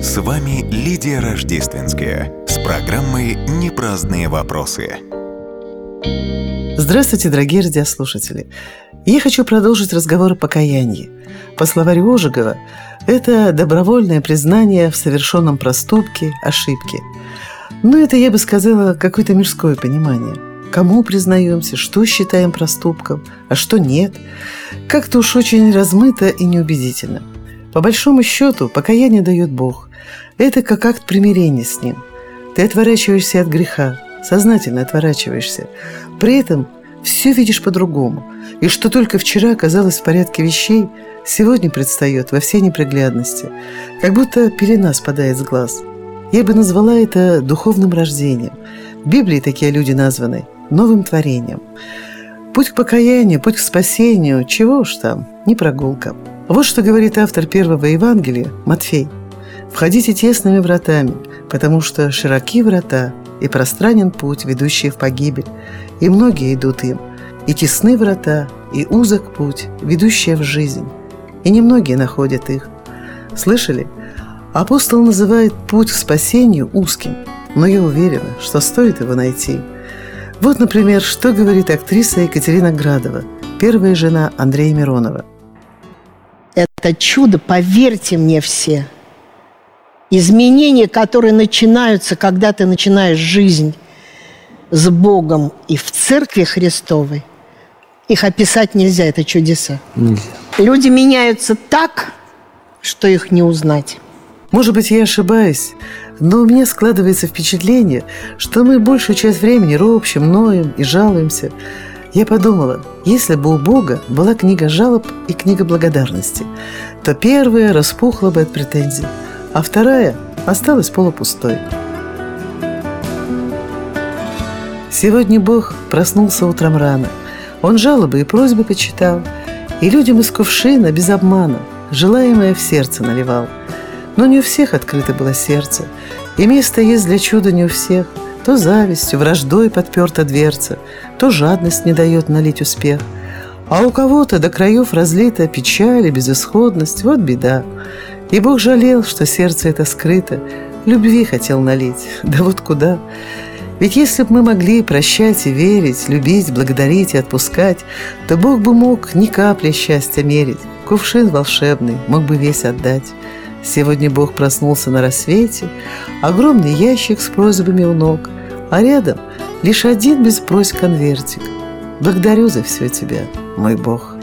С вами Лидия Рождественская с программой «Непраздные вопросы». Здравствуйте, дорогие радиослушатели! Я хочу продолжить разговор о покаянии. По словарю Ожегова, это добровольное признание в совершенном проступке, ошибке. Но это, я бы сказала, какое-то мирское понимание. Кому признаемся, что считаем проступком, а что нет. Как-то уж очень размыто и неубедительно. По большому счету, покаяние дает Бог. Это как акт примирения с Ним. Ты отворачиваешься от греха, сознательно отворачиваешься. При этом все видишь по-другому. И что только вчера казалось в порядке вещей, сегодня предстает во всей неприглядности. Как будто пелена спадает с глаз. Я бы назвала это духовным рождением. В Библии такие люди названы новым творением. Путь к покаянию, путь к спасению, чего уж там, не прогулка. Вот что говорит автор первого Евангелия, Матфей. «Входите тесными вратами, потому что широки врата, и пространен путь, ведущий в погибель, и многие идут им. И тесны врата, и узок путь, ведущий в жизнь, и немногие находят их». Слышали? Апостол называет путь к спасению узким, но я уверена, что стоит его найти. Вот, например, что говорит актриса Екатерина Градова, первая жена Андрея Миронова. Это чудо, поверьте мне все. Изменения, которые начинаются, когда ты начинаешь жизнь с Богом и в Церкви Христовой, их описать нельзя, это чудеса. Нельзя. Люди меняются так, что их не узнать. Может быть, я ошибаюсь, но у меня складывается впечатление, что мы большую часть времени ропщем, ноем и жалуемся. Я подумала, если бы у Бога была книга жалоб и книга благодарности, то первая распухла бы от претензий, а вторая осталась полупустой. Сегодня Бог проснулся утром рано. Он жалобы и просьбы почитал, и людям из кувшина без обмана желаемое в сердце наливал. Но не у всех открыто было сердце, и место есть для чуда не у всех. То завистью, враждой подперта дверца, то жадность не дает налить успех. А у кого-то до краев разлита печаль и безысходность, вот беда. И Бог жалел, что сердце это скрыто, любви хотел налить, да вот куда. Ведь если бы мы могли прощать и верить, любить, благодарить и отпускать, то Бог бы мог ни капли счастья мерить, кувшин волшебный мог бы весь отдать. Сегодня Бог проснулся на рассвете, огромный ящик с просьбами у ног, а рядом лишь один без просьб конвертик. Благодарю за все тебя, мой Бог.